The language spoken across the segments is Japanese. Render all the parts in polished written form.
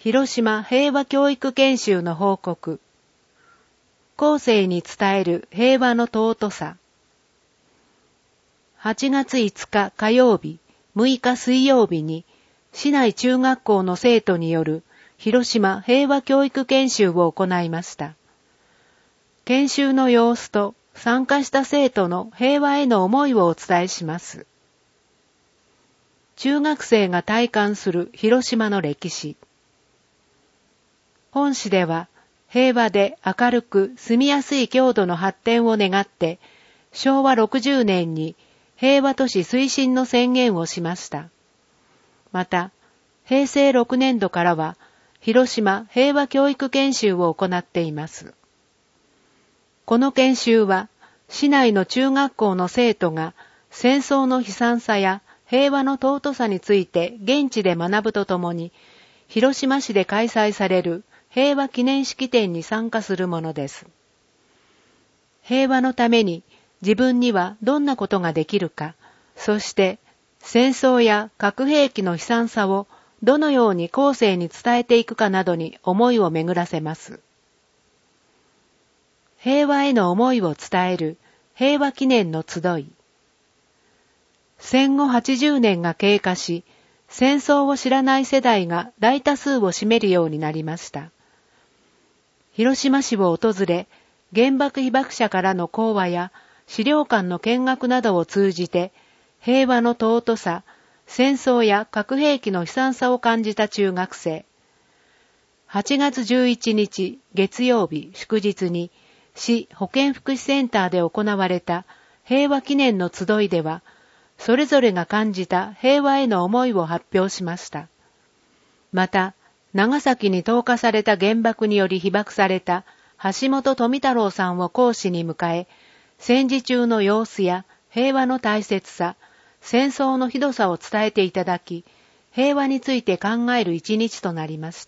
広島平和教育研修の報告。後世に伝える平和の尊さ。8月5日火曜日、6日水曜日に、市内中学校の生徒による広島平和教育研修を行いました。研修の様子と参加した生徒の平和への思いをお伝えします。中学生が体感する広島の歴史。本市では平和で明るく住みやすい郷土の発展を願って昭和60年に平和都市推進の宣言をしました。また平成6年度からは広島平和教育研修を行っています。この研修は市内の中学校の生徒が戦争の悲惨さや平和の尊さについて現地で学ぶとともに広島市で開催される平和記念式典に参加するものです。平和のために自分にはどんなことができるか、そして戦争や核兵器の悲惨さをどのように後世に伝えていくかなどに思いを巡らせます。平和への思いを伝える平和記念の集い。戦後80年が経過し、戦争を知らない世代が大多数を占めるようになりました。広島市を訪れ、原爆被爆者からの講話や資料館の見学などを通じて、平和の尊さ、戦争や核兵器の悲惨さを感じた中学生。8月11日月曜日祝日に、市保健福祉センターで行われた平和記念の集いでは、それぞれが感じた平和への思いを発表しました。また、長崎に投下された原爆により被爆された橋本富太郎さんを講師に迎え、戦時中の様子や平和の大切さ、戦争のひどさを伝えていただき、平和について考える一日となりました。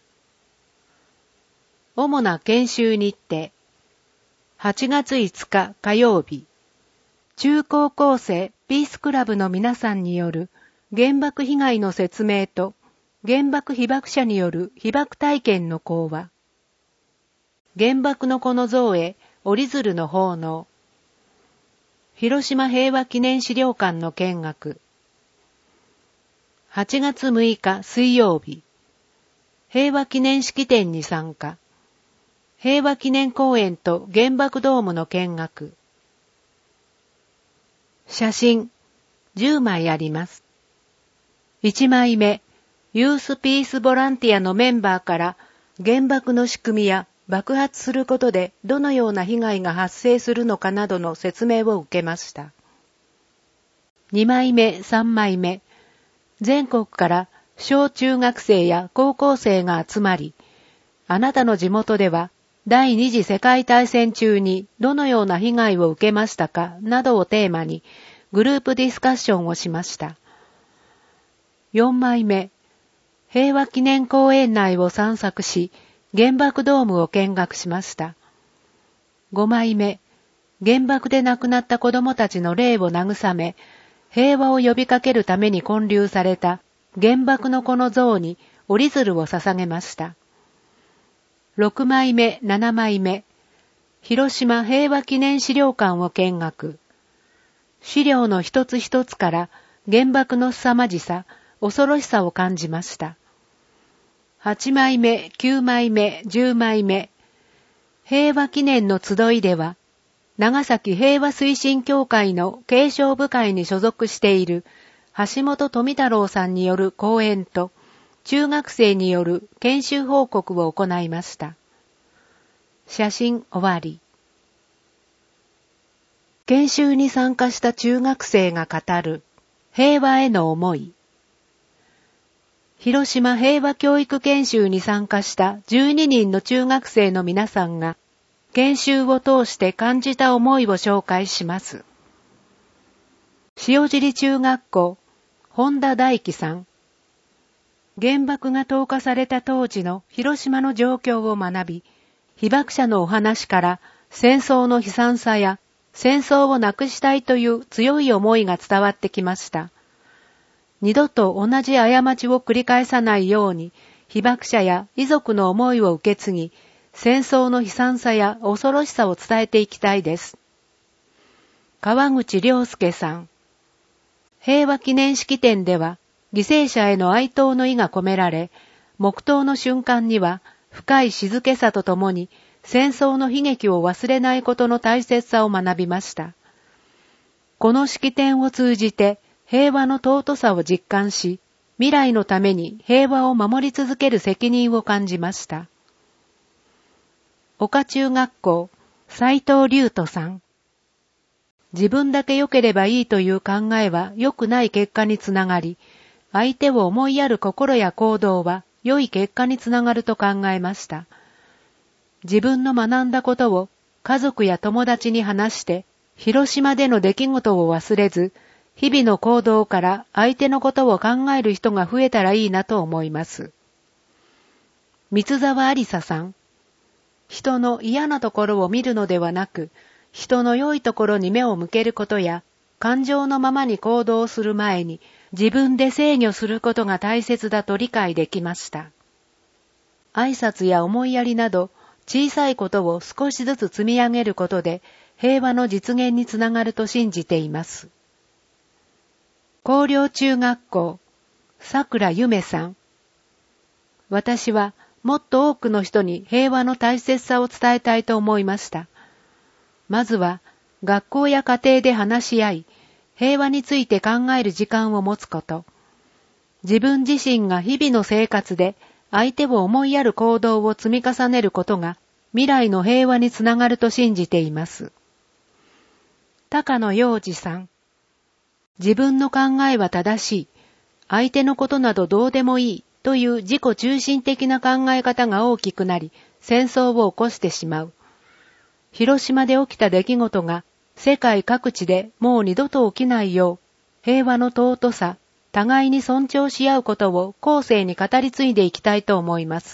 主な研修日程。8月5日火曜日、中高校生ピースクラブの皆さんによる原爆被害の説明と原爆被爆者による被爆体験の講話。原爆の子の像へ折り鶴の奉納。広島平和記念資料館の見学。8月6日水曜日、平和記念式典に参加。平和記念公園と原爆ドームの見学。写真10枚あります。1枚目、ユースピースボランティアのメンバーから原爆の仕組みや爆発することでどのような被害が発生するのかなどの説明を受けました。2枚目、3枚目、全国から小中学生や高校生が集まり、あなたの地元では第二次世界大戦中にどのような被害を受けましたかなどをテーマにグループディスカッションをしました。4枚目、平和記念公園内を散策し、原爆ドームを見学しました。5枚目、原爆で亡くなった子供たちの霊を慰め、平和を呼びかけるために建立された原爆の子の像に折り鶴を捧げました。6枚目、7枚目、広島平和記念資料館を見学。資料の一つ一つから原爆の凄まじさ、恐ろしさを感じました。8枚目、9枚目、10枚目。平和記念の集いでは、長崎平和推進協会の継承部会に所属している橋本富太郎さんによる講演と、中学生による研修報告を行いました。写真終わり。研修に参加した中学生が語る平和への思い。広島平和教育研修に参加した12人の中学生の皆さんが、研修を通して感じた思いを紹介します。塩尻中学校、本田大樹さん。原爆が投下された当時の広島の状況を学び、被爆者のお話から戦争の悲惨さや戦争をなくしたいという強い思いが伝わってきました。二度と同じ過ちを繰り返さないように、 被爆者や遺族の思いを受け継ぎ、戦争の悲惨さや恐ろしさを伝えていきたいです。川口良介さん。平和記念式典では、犠牲者への哀悼の意が込められ、黙祷の瞬間には、深い静けさとともに、戦争の悲劇を忘れないことの大切さを学びました。この式典を通じて、平和の尊さを実感し、未来のために平和を守り続ける責任を感じました。岡中学校、斉藤隆斗さん。自分だけ良ければいいという考えは良くない結果につながり、相手を思いやる心や行動は良い結果につながると考えました。自分の学んだことを家族や友達に話して、広島での出来事を忘れず、日々の行動から相手のことを考える人が増えたらいいなと思います。三沢ありささん。人の嫌なところを見るのではなく、人の良いところに目を向けることや、感情のままに行動する前に自分で制御することが大切だと理解できました。挨拶や思いやりなど、小さいことを少しずつ積み上げることで、平和の実現につながると信じています。広陵中学校、桜ゆめさん。私はもっと多くの人に平和の大切さを伝えたいと思いました。まずは学校や家庭で話し合い、平和について考える時間を持つこと。自分自身が日々の生活で相手を思いやる行動を積み重ねることが未来の平和につながると信じています。高野洋二さん。自分の考えは正しい。相手のことなどどうでもいいという自己中心的な考え方が大きくなり、戦争を起こしてしまう。広島で起きた出来事が世界各地でもう二度と起きないよう、平和の尊さ、互いに尊重し合うことを後世に語り継いでいきたいと思います。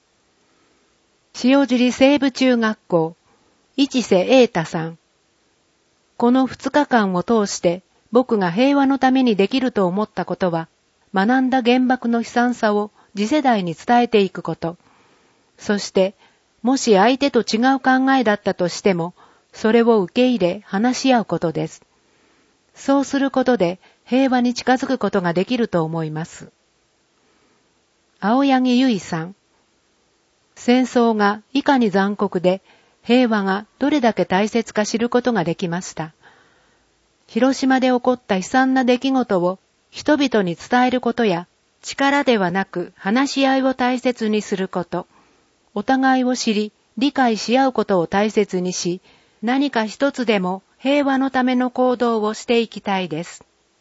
塩尻西部中学校、市瀬瑛太さん。この2日間を通して僕が平和のためにできると思ったことは、学んだ原爆の悲惨さを次世代に伝えていくこと。そして、もし相手と違う考えだったとしても、それを受け入れ話し合うことです。そうすることで平和に近づくことができると思います。青柳ゆいさん。戦争がいかに残酷で、平和がどれだけ大切か知ることができました。広島で起こった悲惨な出来事を人々に伝えることや、力ではなく話し合いを大切にすること、お互いを知り、理解し合うことを大切にし、何か一つでも平和のための行動をしていきたいです。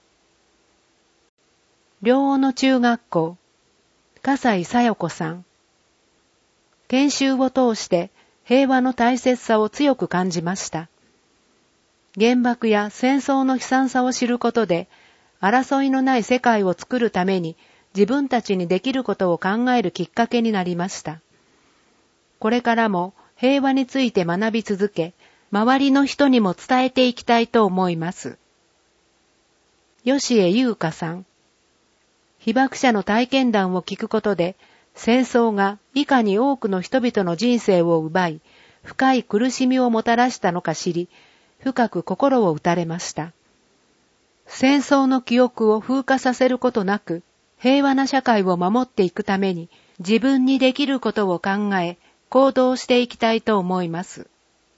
両小野中学校、笠井小夜子さん。研修を通して平和の大切さを強く感じました。原爆や戦争の悲惨さを知ることで、争いのない世界を作るために自分たちにできることを考えるきっかけになりました。これからも平和について学び続け、周りの人にも伝えていきたいと思います。吉江優香さん。被爆者の体験談を聞くことで、戦争がいかに多くの人々の人生を奪い、深い苦しみをもたらしたのか知り、深く心を打たれました。戦争の記憶を風化させることなく、平和な社会を守っていくために、自分にできることを考え、行動していきたいと思います。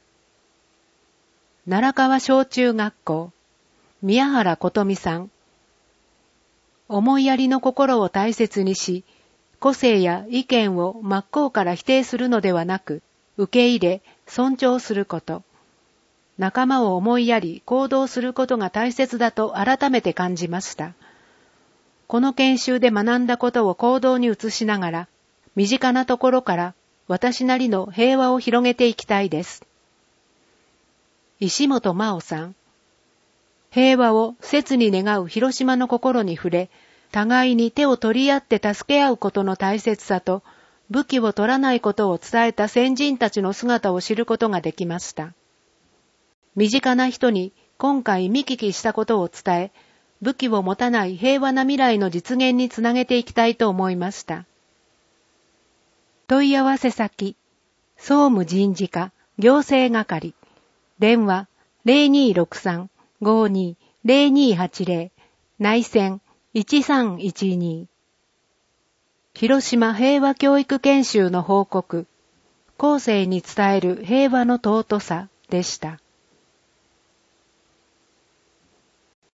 奈良川小中学校、宮原琴美さん。思いやりの心を大切にし、個性や意見を真っ向から否定するのではなく、受け入れ、尊重すること。仲間を思いやり行動することが大切だと改めて感じました。この研修で学んだことを行動に移しながら、身近なところから私なりの平和を広げていきたいです。石本真央さん。平和を切に願う広島の心に触れ、互いに手を取り合って助け合うことの大切さと、武器を取らないことを伝えた先人たちの姿を知ることができました。身近な人に今回見聞きしたことを伝え、武器を持たない平和な未来の実現につなげていきたいと思いました。 問い合わせ先、総務人事課行政係、電話 0263-52-0280 内線1312。広島平和教育研修の報告、後世に伝える平和の尊さでした。